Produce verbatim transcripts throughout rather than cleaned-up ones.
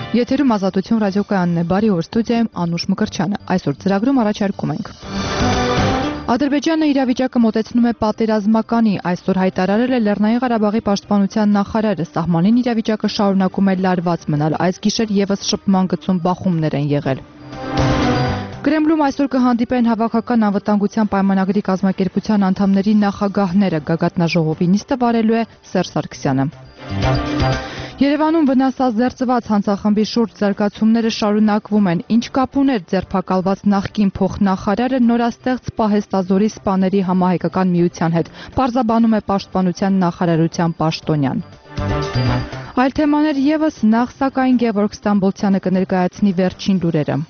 Եթերում Ազատություն ռադիոկայանն է, բարի օր, ստուդիայում Անուշ Մկրտչյանը։ Այսօր ծրագրում առաջարկում ենք. Ադրբեջանը իրավիճակը մոտեցնում է պատերազմականի, այսօր հայտարարել է Լեռնային Ղարաբաղի պաշտպանության նախարարը, սահմանին իրավիճակը շարունակում է լարված մնալ, այս գիշեր ևս շփման գծում բախումներ են եղել։ Կրեմլում այսօր կհանդիպեն Հավաքական անվտանգության պայմանագրի կազմակերպության անդամների նախագահները, գագաթնաժողովի նիստը վարելու է Սերժ Սարգսյանը։ Երևանում վնասազերծված հանցախմբի շուրջ զարգացումները շարունակվում են, ինչ կապ ուներ ձերբակալված նախկին փոխնախարարը նորաստեղծ Պահեստազորի սպաների համահայկական միության հետ, պարզաբանում է պաշտպանության նախարարության պաշտոնյան։ Այլ թեմաներ ևս, նախ սակայն Գևորգ Ստամբոլցյանը կներկայացնի վերջին լուրերը։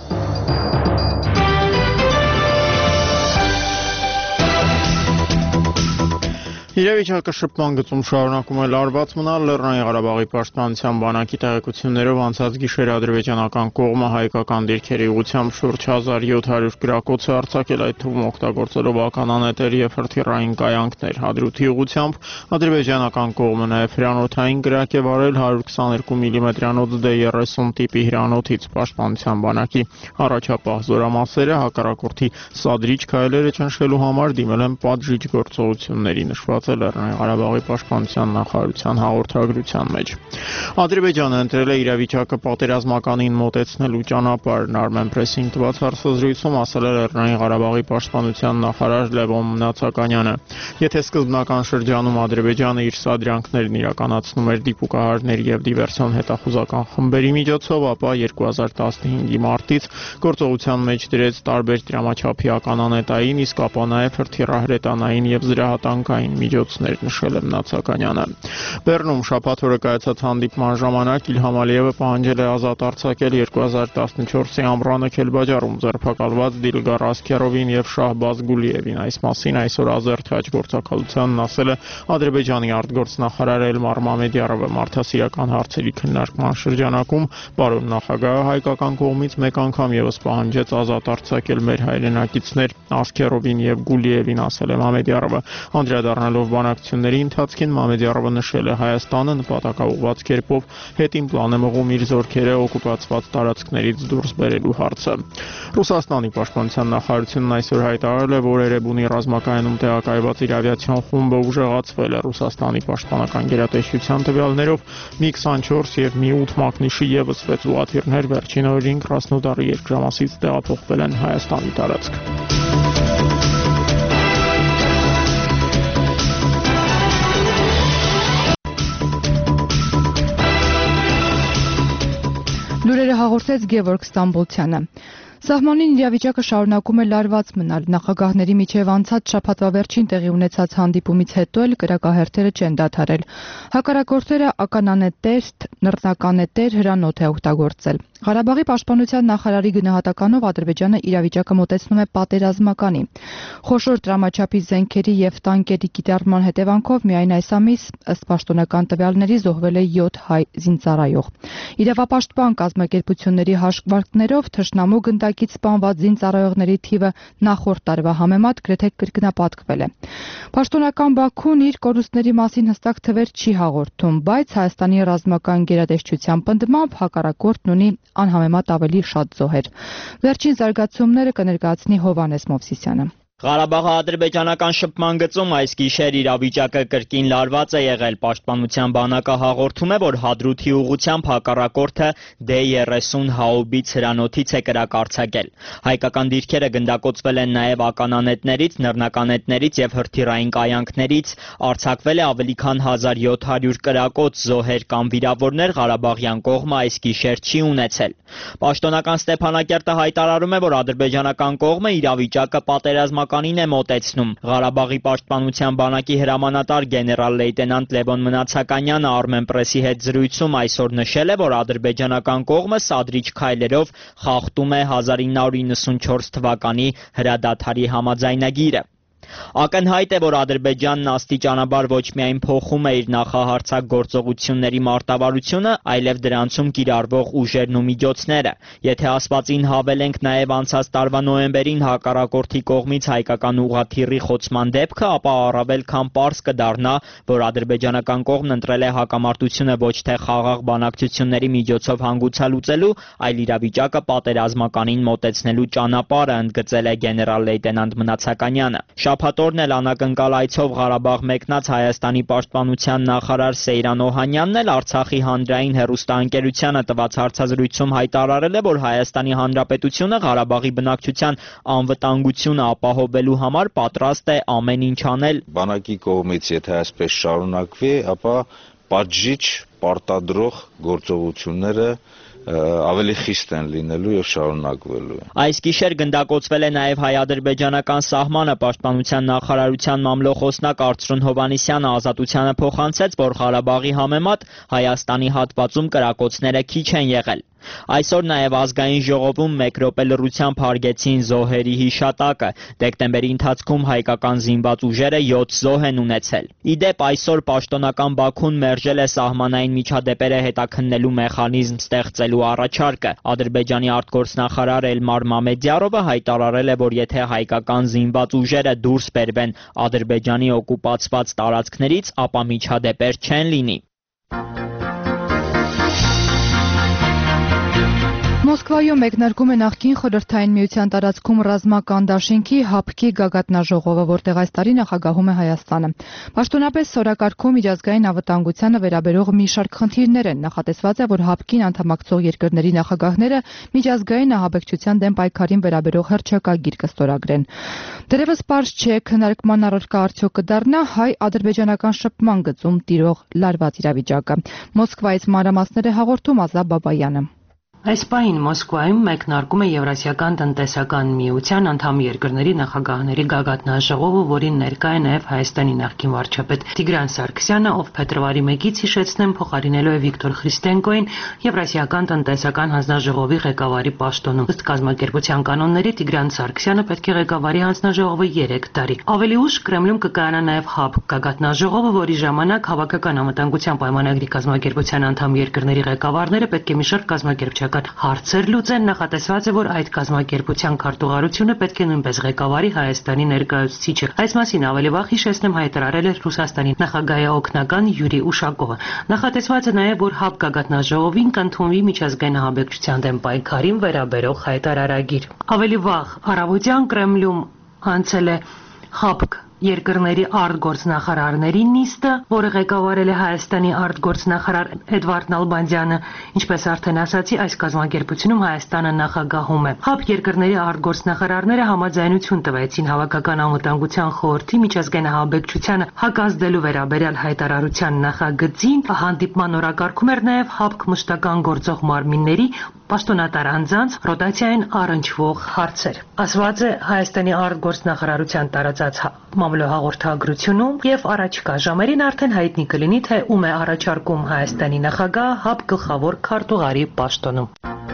Իրավիճակը շփման գծում շարունակում է լարված մնալ, Լեռնային Ղարաբաղի պաշտպանության բանակի տեղեկություններով անցած գիշեր ադրբեջանական կողմը հայկական դիրքերի ուղղությամբ շուրջ հազար յոթ հարյուր գրակոց է արձակել, այդ թվում օգտագործելով ականանետեր և հրթիռային կայանքներ։ Հադրութի ուղղությամբ ադրբեջանական կողմը նաև հրանոթային գրակ է վարել հարյուր քսաներկու միլիմետրանոց դե երեսուն տիպի հրանոթից պաշտպանության բանակի առաջապահ զորամասերը հակառակորդի սադրիչ քայլերը ճնշելու համար դիմել են պատժիչ գործողությունների, նշված Լեռնային Ղարաբաղի պաշտպանության նախարարության հաղորդագրության մեջ։ Ադրբեջանը ընտրել է իրավիճակը պատերազմականին մոտեցնելու ճանապարհն, Armenpress-ին տված հարցազրույցում ասել է Լեռնային Ղարաբաղի պաշտպանության նախարար Լևոն Մնացականյանը։ Եթե սկզբնական շրջանում Ադրբեջանը իր սադրանքներն իրականացնում էր դիպուկահարների և դիվերսիոն հետախուզական խմբերի միջոցով, ապա երկու հազար տասնհինգի մարտից գործողության մեջ դրեց տարբեր տրամաչափի ականանետային, իսկ ապա նաև հրթիռահրետանային և զրահատանկային միջոցներ, նշել է Մնացականյանը։ Բեռնում շաբաթ օրը կայացած հանդիպման ժամանակ Իլհամ Ալիևը պահանջել է ազատ արձակել երկու հազար տասնչորսի ամռանը Քելբաջարում ձերբակալված Դիլգար Ասքերովին և Շահբազ Գուլիևին։ Այս մասին այսօր Ազերտ Հայ գործակալությանն ասել է Ադրբեջանի արտգործնախարար Էլմար Մամեդյարովը մարդասիրական հարցերի քննարկման շրջանակում պարոն նախագահը հայկական կողմից մեկ անգամ ևս պահանջեց ազատ արձակել մեր հայրենակիցներ Ասքերովին և Գուլիևին, ասել է Մամեդյարովը։ Անդրադառնալով բանակցությունների ընթացքին Մամեդյարովը նշել է Հայաստանը նպատակաուղղված կերպով հետին պլան է մղում իր զորքերը օկուպացված տարածքներից դուրս բերելու հարցը։ Ռուսաստանի պաշտպանության նախարարությունն այսօր հայտարարել է, որ Էրեբունի ռազմակայանում տեղակայված իր ավիացիոն խումբը ուժեղացվել է։ Ռուսաստանի պաշտպանական գերատեսչության տվյալներով մի քսանչորս և մի ութ մակնիշի ևս վեց ուղղաթիռներ վերջին օրերին Կրասնոդարի երկրամասից տեղափոխվել են Հայաստանի տարածք։ Լուրերը հաղորդեց Գևորգ Ստամբոլցյանը։ Սահմանին իրավիճակը շարունակում է լարված մնալ, նախագահների միջև անցած շաբաթվա վերջին տեղի ունեցած հանդիպումից հետո էլ կրակահերթերը չեն դադարել։ Հակառակորդները ականանետեր, նռնականետեր, հրանոթ է օգտագործել։ Ղարաբաղի պաշտպանության նախարարի գնահատականով Ադրբեջանը իրավիճակը մոտեցնում է պատերազմականի։ Խոշոր տրամաչափի զենքերի և տանկերի կիրառման հետևանքով միայն այս ամիս, ըստ պաշտոնական տվյալների, զոհվել է յոթ հայ զինծառայող։ Իրավապաշտպան կազմակերպությունների հաշվարկներով թշնամու գնդակից սպանված զինծառայողների թիվը նախորդ տարվա համեմատ գրեթե կրկնապատկվել է։ Պաշտոնական Բաքուն իր կորուստների մասին հստակ թվեր չի հաղորդում, բայց Հայաստանի ռազմական գերատեսչության պնդմամբ հակառակորդն ունի անհամեմատ ավելի շատ զոհեր։ Վերջին զարգացումները կներկայացնի Հովհաննես Մովսիսյանը։ Ղարաբաղի ադրբեջանական շփման գծում այս գիշեր իրավիճակը կրկին լարված է եղել։ Պաշտպանության բանակը հաղորդում է, որ Հադրութի ուղղությամբ հակառակորդը դե երեսուն հաուբից հրանոթից է կրակ արձակել։ Հայկական դիրքերը գնդակոծվել են նաև ականանետներից, նռնականետներից և հրթիռային կայանքներից, արձակվել է ավելի քան հազար յոթ հարյուր կրակոց, զոհեր կամ վիրավորներ Ղարաբաղյան կողմը այս գիշեր չի ունեցել։ Պաշտոնական Ստեփանակերտը հայտարարում է, որ ադրբեջանական կողմը իրավիճակը պատերազմական է մոտեցնում։ Ղարաբաղի պաշտպանության բանակի հրամանատար գեներալ-լեյտենանտ Լևոն Մնացականյանը Armenpress-ի հետ զրույցում այսօր նշել է, որ ադրբեջանական կողմը սադրիչ քայլերով խախտում է հազար ինը հարյուր իննսունչորս թվականի հրադադարի համաձայնագիրը։ Ակնհայտ է, որ Ադրբեջանն աստիճանաբար ոչ միայն փոխում է իր նախահարձակ գործողությունների մարտավարությունը, այլև դրանցում կիրառվող ուժերն ու միջոցները։ Եթե ասվածին հավելենք նաև անցած տարվա նոյեմբերին հակառակորդի կողմից հայկական ուղղաթիռի խոցման դեպքը, ապա առավել քան պարզ կդառնա, որ ադրբեջանական կողմն ընտրել է հակամարտությունը ոչ թե խաղաղ բանակցությունների միջոցով հանգուցալուծելու, այլ իրավիճակը պատերազմականին մոտեցնելու ճանապարհը, ընդգծել է գեներալ լեյտենանտ Մնացականյանը։ Շաբաթօրն էլ անակնկալ այցով Ղարաբաղ մեկնած Հայաստանի պաշտպանության նախարար Սեյրան Օհանյանն էլ Արցախի հանրային հեռուստաընկերությանը տված հարցազրույցում հայտարարել է, որ Հայաստանի Հանրապետությունը Ղարաբաղի բնակչության անվտանգությունը ապահովելու համար պատրաստ է ամեն ինչ անել։ Բանակի կողմից եթե այսպես շարունակվի, ապա պատժիչ, պարտադրող գործողությունները ավելի խիստ են լինելու եւ շարունակվելու։ Այս գիշեր գնդակոծվել է նաև հայ-ադրբեջանական սահմանը։ Պաշտպանության նախարարության մամլոխոսնակ Արծրուն Հովհաննիսյանը Ազատությանը փոխանցեց, որ Ղարաբաղի համեմատ Հայաստանի հատվածում կրակոցները քիչ են եղել։ Այսօր նաև ազգային ժողովում մեկ րոպե լռությամբ հարգեցին զոհերի հիշատակը։ Դեկտեմբերի ընթացքում հայկական զինված ուժերը յոթ զոհ են ունեցել։ Ի դեպ, այսօր պաշտոնական Բաքուն մերժել է սահմանային միջադեպերը հետաքննելու մեխանիզմ ստեղծելու առաջարկը։ Ադրբեջանի արտգործնախարար Էլմար Մամեդյարովը հայտարարել է, որ եթե հայկական զինված ուժերը դուրս բերվեն Ադրբեջանի օկուպացված տարածքներից, ապա միջադեպեր չեն լինի։ Մոսկվայում մեկնարկում է նախկին Խորհրդային Միության տարածքում ռազմական դաշինքի ՀԱՊԿ-ի գագաթնաժողովը, որտեղ այս տարի նախագահում է Հայաստանը։ Պաշտոնապես սորակարգում միջազգային անվտանգությանը վերաբերող մի շարք խնդիրներ են։ Նախատեսված է, որ ՀԱՊԿ-ին անդամակցող երկրների նախագահները միջազգային ահաբեկչության դեմ պայքարին վերաբերող հռչակագիր կստորագրեն։ Դեռևս պարզ չէ քննարկման առարկա արդյոք կդառնա հայ-ադրբեջանական շփման գծում տիրող լարված իրավիճակը։ Մոսկվայից մանրամասներ է հաղորդում Ազա Բաբայանը։ Այս պահին Մոսկվայում մեկնարկում է Եվրասիական տնտեսական միության անդամ երկրների նախագահների գագաթնաժողովը, որին ներկա է նաև Հայաստանի նախկին վարչապետ Տիգրան Սարգսյանը, ով փետրվարի մեկից հիշեցնեմ փոխարինելու է Վիկտոր Խրիստենկոին Եվրասիական տնտեսական հանձնաժողովի ղեկավարի պաշտոնում։ Ըստ կազմակերպության կանոնների Տիգրան Սարգսյանը պետք է ղեկավարի հանձնաժողովը երեք տարի։ Ավելի ուշ Կրեմլում կկայանա նաև ՀԱՊԿ գագաթնաժողովը, որի ժամանակ հավաքական անվտանգության պայմանագրի կազմակերպության անդամ երկրների ղեկավարները պետք է մի շարք կազմակերպչական հարցեր լուծեն։ Նախատեսված է, որ այդ կազմակերպության քարտուղարությունը պետք է նույնպես ղեկավարի Հայաստանի ներկայացուցիչը։ Այս մասին ավելի վաղ հիշեցնեմ հայտարարել է Ռուսաստանի նախագահի օգնական Յուրի Ուշակովը։ Նախատեսված է նաև, որ ՀԱՊԿ գագաթնաժողովին կընդունվի միջազգային ահաբեկչության դեմ պայքարին վերաբերող հայտարարագիր։ Ավելի վաղ առավոտյան Կրեմլում անցել է ՀԱՊԿ երկրների արտգործնախարարների նիստը, որը ղեկավարել է Հայաստանի արտգործնախարար Էդվարդ Նալբանդյանը։ Ինչպես արդեն ասացի, այս կազմակերպությունում Հայաստանը նախագահում է։ ՀԱՊԿ երկրների արտգործնախարարները համաձայնություն տվեցին հավաքական անվտանգության խորհրդի միջազգային ահաբեկչությանը հակազդելու վերաբերյալ հայտարարության նախագծին։ Հանդիպման օրակարգում էր նաև ՀԱՊԿ մշտական գործող մարմինների պաշտոնատար անձանց ռոտացիային առնչվող հարցեր։ Ասված է Հայաստանի արտգործնախարարության տարածած մամլոհաղորդագրությունում եւ առաջիկա ժամերին արդեն հայտնի կլինի, թե ում է առաջարկում Հայաստանի նախագահ ՀԱՊԿ գլխավոր քարտուղարի պաշտոնում։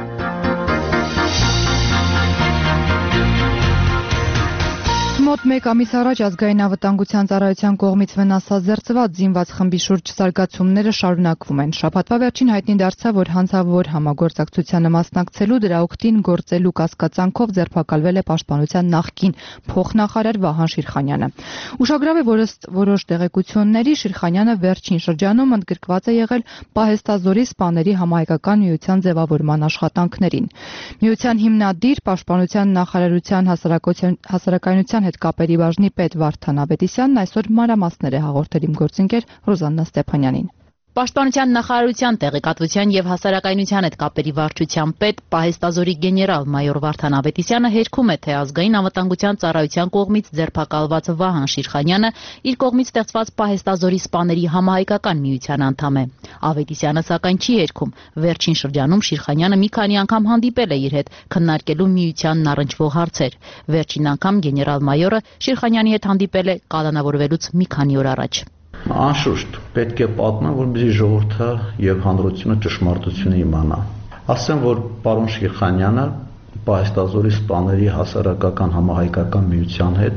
Մոտ մեկ ամիս առաջ ազգային անվտանգության ծառայության կողմից վնասազերծված զինված խմբի շուրջ զարգացումները շարունակվում են։ Շաբաթվա վերջին հայտնի դարձավ, որ հանցավոր համագործակցությանը մասնակցելու դրա օգտին գործելու կասկածանքով ձերբակալվել է պաշտպանության նախկին փոխնախարար Վահան Շիրխանյանը։ Ուշագրավ է, որ ըստ որոշ տեղեկությունների Շիրխանյանը վերջին շրջանում ընդգրկված է եղել Պահեստազորի սպաների համահայկական միության ձևավորման աշխատանքներին։ Միության հիմնադիր պաշտպանության նախարարության հասարակայնության հետ կապերի բաժնի պետ Վարդան Ավետիսյանն այսօր մանրամասներ է հաղորդել իմ գործընկեր Ռոզաննա Ստեփանյանին։ Պաշտպանության նախարարության տեղեկատվության եւ հասարակայնության հետ կապերի վարչության պետ Պահեստազորի գեներալ մայոր Վարդան Ավետիսյանը հերքում է, թե ազգային անվտանգության ծառայության կողմից ձերբակալված Վահան Շիրխանյանը իր կողմից ստեղծված Պահեստազորի սպաների համահայկական միության անդամ է։ Ավետիսյանը սակայն չի հերքում։ Վերջին շրջանում Շիրխանյանը մի քանի անգամ հանդիպել է իր հետ քննարկելու միությանն առնչվող հարցեր։ Վերջին անգամ գեներալ մայորը Շիրխանյանի հետ հանդիպել է կալանավորվելուց մի քանի օր առաջ։ Անշուշտ պետք է պատմեմ, որպեսզի ժողովուրդը եւ հանրությունը ճշմարտությունը իմանա։ Ասեմ, որ պարոն Շիրխանյանը Պահեստազորի սպաների հասարակական համահայկական միության հետ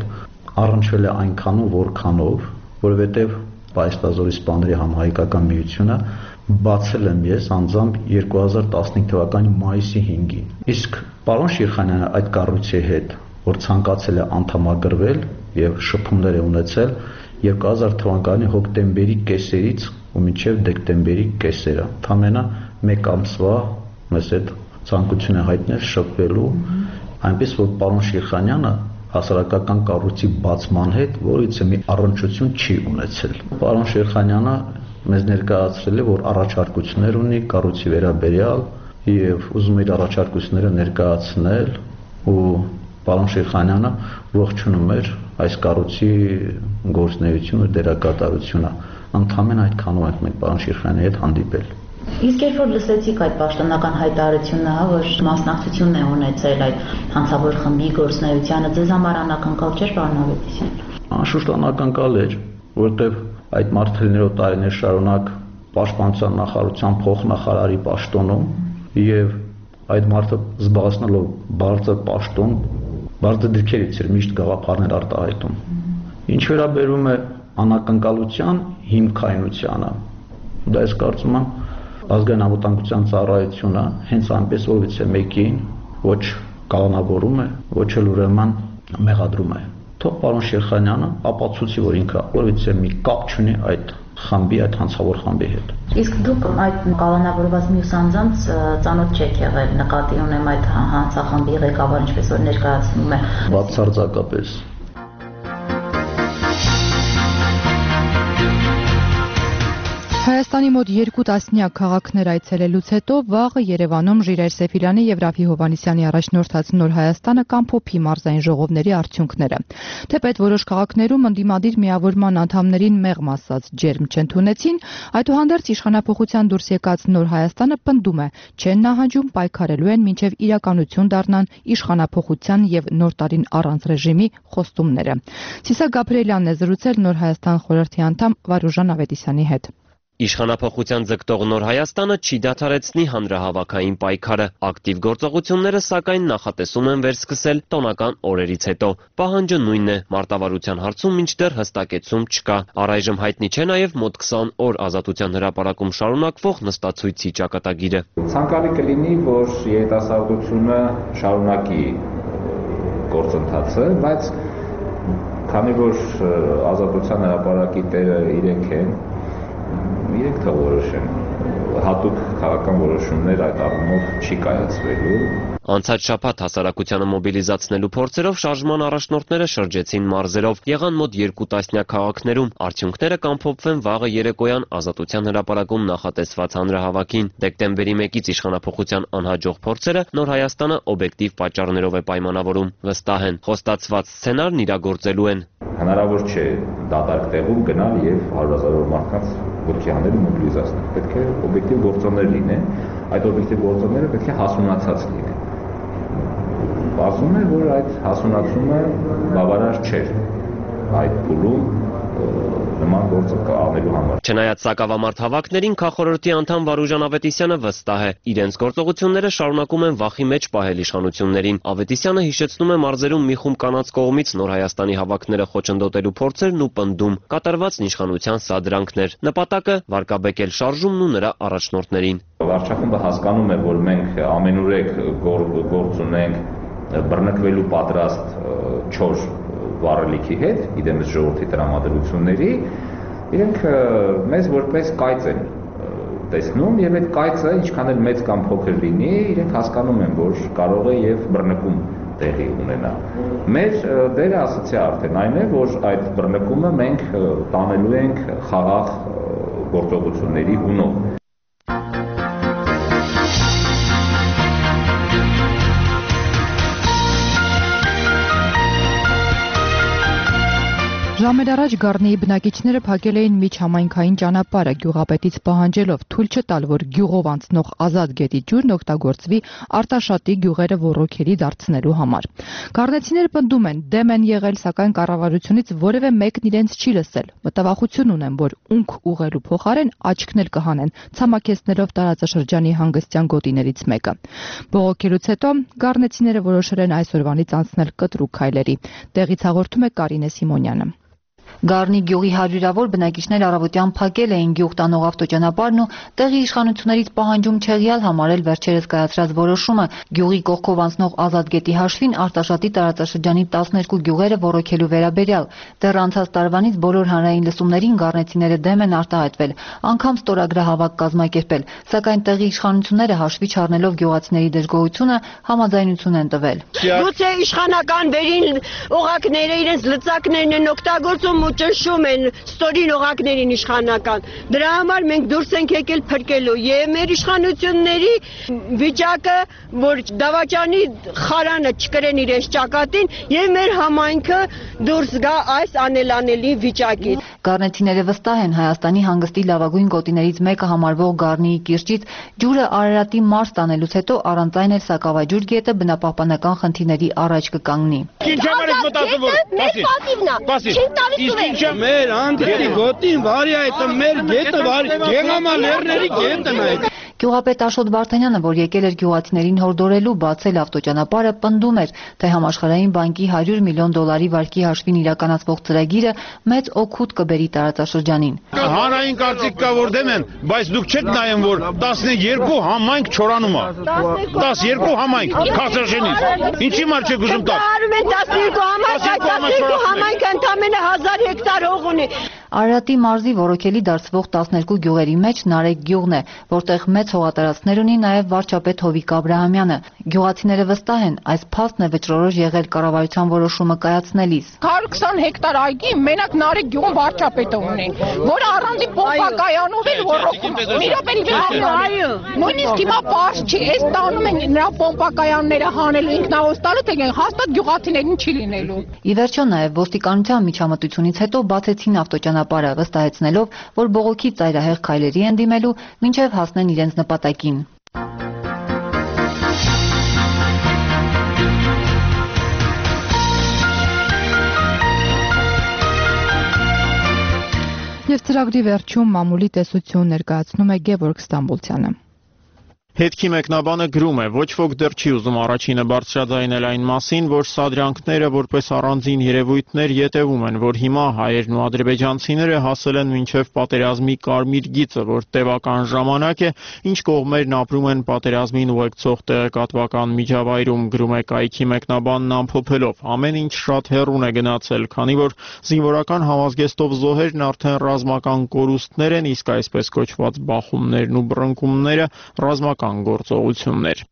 առնչվել է այնքանով, որքանով, որովհետև Պահեստազորի սպաների համահայկական միությունը բացել եմ ես անձամբ երկու հազար տասնհինգ թվականի մայիսի հինգին։ Իսկ պարոն Շիրխանյանը այդ կառույցի հետ, որ ցանկացել է անդամագրվել եւ շփումներ է ունեցել երկու հազար թվականի հոկտեմբերի կեսերից ու մինչև դեկտեմբերի կեսերը, ընդամենը մեկ ամսվա մեզ այդ ցանկություն է հայտնել շփվելու, այնպես որ պարոն Շիրխանյանը հասարակական կառույցի բացման հետ որից մի առնչություն չի ունեցել։ Պարոն Շիրխանյանը մեզ ներկայացրել է, որ առաջարկություններ ունի կառույցի վերաբերյալ եւ ուզում էր առաջարկությունները ներկայացնել ու պարոն Շիրխանյանը ողջունում էր այս կառույցի գործունեությունը, դերակատարությունը։ Ընդհանրապես այդքանով ենք մենք պարոն Շիրխանյանի հետ հանդիպել։ Իսկ երբ որ լսեցիք այդ պաշտոնական հայտարարությունը, որ մասնակցությունն է ունեցել այդ հանցավոր խմբի գործունեությանը, ձեզ համար անակնկալ չէր, պարոն Ավետիսյան։ Անշուշտ անակնկալ էր, որտեղ այդ մարդելներով տարիներ շարունակ պաշտպանության նախարարության փոխնախարարի պաշտոնում եւ այդ մարդը զբաղեցնելով բարձր պաշտոն, բարձր դիրքերից էր միշտ գաղափարներ արտահայտում։ Ինչ վերաբերում է անակնկալության հիմքայնությանը, դա ես կարծում եմ ազգային անվտանգության ծառայությունը հենց այնպես որից է մեկին ոչ կանոնավորում է, ոչ էլ ուրեմն մեղադրում է։ Թող պարոն Շիրխանյանը ապացուցի, որ ինքը որից է մի կապ չունի այդ խմբի, այդ հանցավոր խմբի հետ։ Իսկ դուք այդ կանոնավորված մյուս անձանց ծանոթ չեք եղել, նկատի ունեմ այդ հանցախմբի ղեկավար, ինչպես որ ներկայացնում է։ Բացարձակապես։ Հայաստանի մոտ երկու տասնյակ քաղաքներ այցելելուց հետո վաղը Երևանում Ժիրայր Սեֆիլյանի եւ Ռաֆի Հովհաննիսյանի առաջնորդած Նոր Հայաստանը կամփոփի մարզային ժողովների արդյունքները։ Թեպետ որոշ քաղաքներում ընդդիմադիր միավորման անդամներին մեղմ ասած ջերմ չընդունեցին, այդուհանդերձ իշխանապողության դուրս եկած Նոր Հայաստանը պնդում է, չեն նահանջում, պայքարելու են մինչև իրականություն դառնան իշխանապողության եւ նոր տարին առանց ռեժիմի խոստումները։ Սիսա Գաբրիելյանն է զրուցել Նոր Հայաստան խորհրդի անդամ Վարուժան Ավետիսյանի հետ։ Իշխանապողության ձգտող Նոր Հայաստանը չի դադարեցնի հանրահավաքային պայքարը։ Ակտիվ գործողությունները սակայն նախատեսում են վերսկսել տոնական օրերից հետո։ Պահանջը նույնն է, մարտավարության հարցում մինչդեռ հստակեցում չկա։ Առայժմ հայտնի չէ նաև մոտ քսան օր Ազատության հրապարակում շարունակվող նստացույցի ճակատագիրը։ Ցանկալի կլինի, որ երիտասարդությունը շարունակի գործընթացը, բայց քանի որ Ազատության հրապարակի տերը իրենք են, իրենք թող որոշեն, հատուկ քաղաքական որոշումներ այդ առումով չի կայացվելու։ Անցած շաբաթ հասարակությանը մոբիլիզացնելու փորձերով շարժման առաջնորդները շրջեցին մարզերով, եղան մոտ երկու տասնյակ քաղաքներում, արդյունքները կամփոփվեն վաղը երեկոյան Ազատության հրապարակում նախատեսված հանրահավաքին։ Դեկտեմբերի մեկից իշխանապողության անհաջող փորձերը Նոր Հայաստանը օբյեկտիվ պատճառներով է պայմանավորում, վստահ են, խոստացված սցենարն իրագործելու են։ Հնարավոր չէ դատարկ տեղում գնալ եւ հարյուրազավոր մարդկանց ոտքի հանել մոբիլիզացնել։ Պետք է օբյեկտիվ գործոններ լինեն, այդ օբյեկտիվ գործոնները պետք է հասունացած լինեն։ Ասում է, որ այդ հասունացումը բավարար չէր այդ փուլում նման գործը անելու համար։ Չնայած սակավամարտ հավաքներին, քաղաքորոշի անդամ Վարուժան Ավետիսյանը վստահ է, իրենց գործողությունները շարունակում են վախի մեջ պահել իշխանություններին։ Ավետիսյանը հիշեցնում է մարզերում մի խումբ կանանց կողմից Նոր Հայաստանի հավաքները խոչընդոտելու փորձերն ու պնդում, կատարված իշխանության սադրանքներ։ Նպատակը վարկաբեկել շարժումն ու նրա առաջնորդներին։ Վարչախումբը հասկանում է, որ մենք ամենուրեք գործ ունենք բռնկվելու պատրաստ չոր վառելիքի հետ, իդեմս ժողովրդի տրամադրությունների, իրենք մեզ որպես կայծ են տեսնում եւ այդ կայծը ինչքան էլ մեծ կամ փոքր լինի, իրենք հասկանում են, որ կարող է եւ բռնկում տեղի ունենա։ Մեր դերը ասացի արդեն այն է, որ այդ բռնկումը մենք տանելու ենք խաղաղ գործողությունների հունով։ Ժամեր առաջ Գառնիի բնակիչները փակել էին միջհամայնքային ճանապարհը գյուղապետից պահանջելով թույլ չտալ, որ գյուղով անցնող ազատ գետի ջուրն օգտագործվի Արտաշատի գյուղերը ոռոգելի դարձնելու համար։ Գառնեցիները պնդում են, դեմ են եղել, սակայն կառավարությունից որևէ մեկն իրենց չի լսել։ Մտավախություն ունեն, որ ունք ուղղելու փոխարեն աչքն էլ կհանեն, ցամաքեցնելով տարածաշրջանի հանգստյան գոտիներից մեկը։ Բողոքելուց հետո գառնեցիները որոշել են այսօրվանից անցնել կտրուկ քայլերի։ Տեղից հաղորդում է Կարինե Սիմոնյանը։ Գառնի գյուղի հարյուրավոր բնակիչներ առավոտյան փակել էին գյուղ տանող ավտոճանապարհն ու տեղի իշխանություններից պահանջում չեղյալ համարել վերջերս կայացրած որոշումը գյուղի կողքով անցնող ազատ գետի հաշվին Արտաշատի տարածաշրջանի տասներկու գյուղերը ոռոգելու վերաբերյալ։ Դեռ անցած տարվանից բոլոր հանրային լսումներին գառնեցիները դեմ են արտահայտվել, անգամ ստորագրահավաք կազմակերպել, սակայն տեղի իշխանությունները հաշվի չառնելով գյուղացիների դժգոհությունը համաձայնություն են տվել։ Գուցե իշխանական վերին օղակները իրենց լծակներն են օգտագործում ու ճնշում են ստորին օղակներին իշխանական։ Դրա համար մենք դուրս ենք եկել փրկելու եւ մեր իշխանությունների վիճակը, որ դավաճանի խարանը չկրեն իրենց ճակատին եւ մեր համայնքը դուրս գա այս անելանելի վիճակից։ Գառնեցիները վստահ են Հայաստանի հանգստի լավագույն գոտիներից մեկը համարվող Գառնիի կիրճից ջուրը Արարատի մարզ տանելուց հետո առանց այն էլ Սակավաջուր գետը բնապահպանական խնդիրների առաջ կկանգնի։ Ինչ համար եք մտածում, որ մեր պատիվն է։ Իսկ ինչա մեր անդերի գոտին վարի այդ մեր գետը վարի գեղամա լեռների գետն է։ Գյուղապետ Աշոտ Վարդանյանը, որ եկել էր գյուղացիներին հորդորելու բացել ավտոճանապարհը, պնդում էր, թե Համաշխարհային բանկի հարյուր միլիոն դոլարի վարկի հաշվին իրականացվող ծրագիրը մեծ օգուտ կբերի տարածաշրջանին։ Հանրային կարծիք կա, որ դեմ են, բայց դուք չեք նայում, որ տասներկու համայնք չորանում է։ տասներկու համայնք Քաշաշենից։ Ինչի համար չեք ուզում տալ։ Արում են տասներկու համայնք, տասներկու համայնքը ընդամենը հազար հեկտար հող ունի։ Արարատի մարզի ոռոգելի դարձվող տասներկու գյուղերի մեջ Նարեկ գյուղն է, որտեղ մեծ հողատարածքներ ունի նաև վարչապետ Հովիկ Աբրահամյանը։ Գյուղացիները վստահ են, այս փաստն է վճռորոշ եղել կառավարության որոշումը կայացնելիս։ հարյուր քսան հեկտար այգի մենակ Նարեկ գյուղում վարչապետը ունի, որը առանձին պոմպակայանով էլ ոռոգում է։ Մի րոպե այո, նույնիսկ հիմա պարզ չի, այս տանում են նրա պոմպակայանները հանելու ինքնահոս տալու, թե հաստատ գյուղացիներին չի լինելու։ Ի վերջո նաև ոստիկանության միջամտությունից հետո բացեցին ավտոճանապարհը, վստահեցնելով, որ բողոքի ծայրահեղ քայլերի են դիմելու, մինչև հասնեն իրենց նպատակին։ Եվ ծրագրի վերջում մամուլի տեսություն ներկայացնում է Գևորգ Ստամբուլցյանը։ Հետքի մեկնաբանը գրում է, ոչ ոք դեռ չի ուզում առաջինը բարձրաձայնել այն մասին, որ սադրյանքները որպես առանձին երևույթներ յետևում են, որ հիմա հայերն ու ադրբեջանցիները հասել են մինչև պատերազմի կարմիր գիծը, որ տևական ժամանակ է, ինչ կողմերն ապրում են պատերազմին ուղեկցող տեղեկատվական միջավայրում, գրում է կայքի մեկնաբանն ամփոփելով։ Ամեն ինչ շատ հեռուն է գնացել, քանի որ զինվորական համազգեստով զոհերն արդեն ռազմական կորուստներ են, իսկ այսպես կոչված բախումներն ու բռնկումները ռազմական գործողություններ։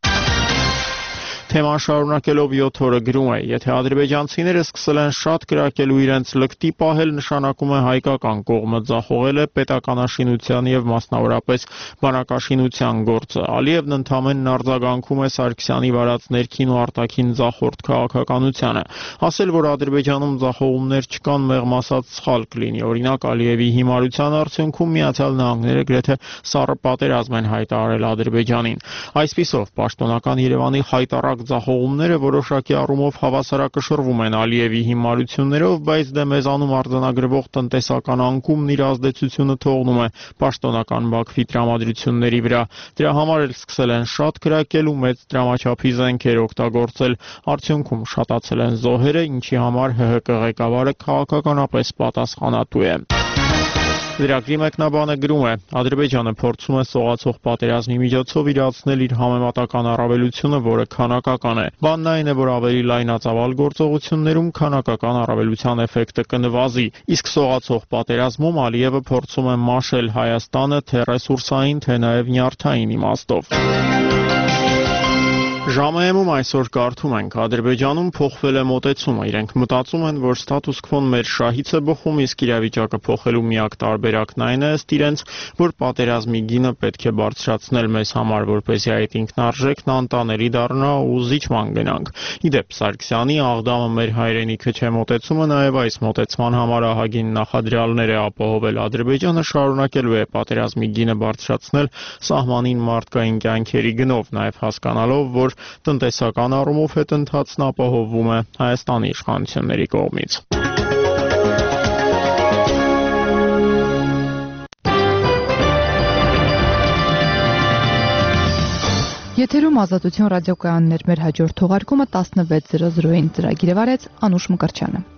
Թեման շարունակելով յոթ օրը գրում է, եթե ադրբեջանցիները սկսել են շատ կրակել ու իրենց լկտի պահել, նշանակում է հայկական կողմը ձախողել է պետականաշինության եւ մասնավորապես բանակաշինության գործը։ Ալիևն ընդամենն արձագանքում է Սարգսյանի վարած ներքին ու արտաքին ձախորդ քաղաքականությանը։ Ասել, որ Ադրբեջանում ձախողումներ չկան, մեղմ ասած սխալ կլինի։ Օրինակ Ալիևի հիմարության արդյունքում Միացյալ Նահանգները գրեթե սառը պատերազմ են հայտարարել Ադրբեջանին։ Այսպիսով պաշտոնական Երևանի հայտարարած ձախողումները որոշակի առումով հավասարակշռվում են Ալիևի հիմարություններով, բայց դե մեզանում արձանագրվող տնտեսական անկումն իր ազդեցությունը թողնում է պաշտոնական Բաքվի տրամադրությունների վրա։ Դրա համար էլ սկսել են շատ կրակել ու մեծ դրամաչափի զենքեր օգտագործել, արդյունքում շատացել են զոհերը, ինչի համար Հ Հ Կ ղեկավարը քաղաքականապես պատասխանատու է։ Լրագրի մեկնաբանը գրում է. Ադրբեջանը փորձում է սողացող պատերազմի միջոցով իրացնել իր համեմատական առավելությունը, որը քանակական է։ Բանն այն է, որ ավելի լայնածավալ գործողություններում քանակական առավելության էֆեկտը կնվազի, իսկ սողացող պատերազմում Ալիևը փորձում է մաշել Հայաստանը թե ռեսուրսային, թե նաև նյարդային իմաստով։ Ժամը-ում այսօր կարդում ենք, Ադրբեջանում փոխվել է մոտեցումը, իրենք մտածում են, որ ստատուս քվոն մեր շահից է բխում, իսկ իրավիճակը փոխելու միակ տարբերակն այն է, ըստ իրենց, որ պատերազմի գինը պետք է բարձրացնել մեզ համար, որպեսզի այդ ինքնարժեքն անտանելի դառնա ու զիջման գնանք։ Իդեպ Սարգսյանի աղդամը մեր հայրենիքը չէ մոտեցումը նաև այս մոտեցման համար ահագին նախադրյալներ է ապահովել։ Ադրբեջանը շարունակելու է պատերազմի գինը բարձրացնել սահմանին մարդկային կյանքերի գնով, նաև հասկանալով, որ տնտեսական առումով հետընթացն ապահովվում է Հայաստանի իշխանությունների կողմից։ Եթերում Ազատություն ռադիոկայաններ, մեր հաջորդ թողարկումը տասնվեց զրո զրոին ծրագիրը վարեց Անուշ Մկրտչյանը։